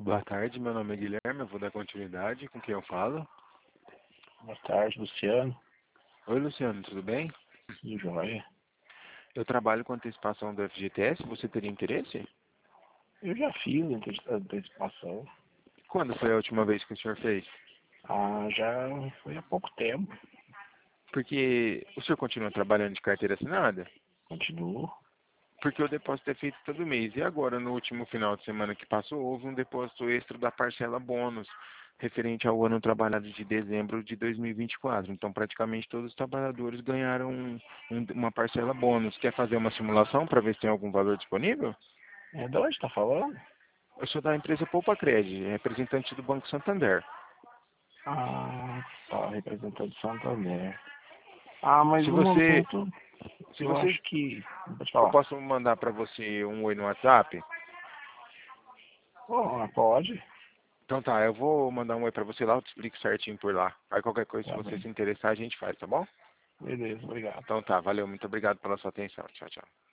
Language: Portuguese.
Boa tarde, meu nome é Guilherme, eu vou dar continuidade com quem eu falo. Boa tarde, Luciano. Oi, Luciano, tudo bem? Tudo jóia? Eu trabalho com antecipação do FGTS, você teria interesse? Eu já fiz a antecipação. Quando foi a última vez que o senhor fez? Já foi há pouco tempo. Porque o senhor continua trabalhando de carteira assinada? Continuo. Porque o depósito é feito todo mês. E agora, no último final de semana que passou, houve um depósito extra da parcela bônus, referente ao ano trabalhado de dezembro de 2024. Então, praticamente todos os trabalhadores ganharam uma parcela bônus. Quer fazer uma simulação para ver se tem algum valor disponível? De onde está falando? Eu sou da empresa Poupa Cred, representante do Banco Santander. Tá, representante Santander. Mas Se no você, momento, se eu você, acho que... Pode eu falar. posso mandar para você um oi no WhatsApp? Pode? Então tá, eu vou mandar um oi para você lá, eu te explico certinho por lá. Aí qualquer coisa, se Tá você bem. se interessar, a gente faz, tá bom? Beleza, obrigado. Então tá, valeu, muito obrigado pela sua atenção. Tchau, tchau.